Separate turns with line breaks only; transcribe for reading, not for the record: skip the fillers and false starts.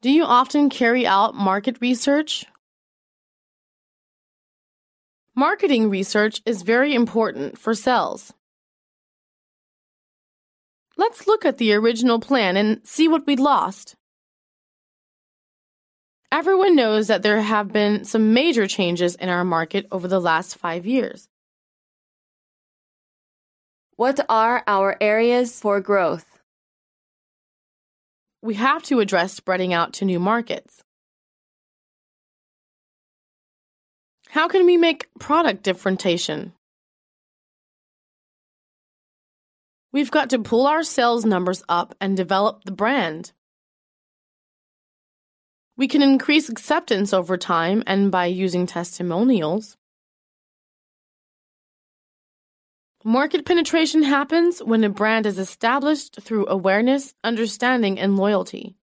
Do you often carry out market research? Marketing research is very important for sales. Let's look at the original plan and see what we lost. Everyone knows that there have been some major changes in our market over the last 5 years.
What are our areas for growth?
We have to address spreading out to new markets. How can we make product differentiation? We've got to pull our sales numbers up and develop the brand. We can increase acceptance over time and by using testimonials. Market penetration happens when a brand is established through awareness, understanding, and loyalty.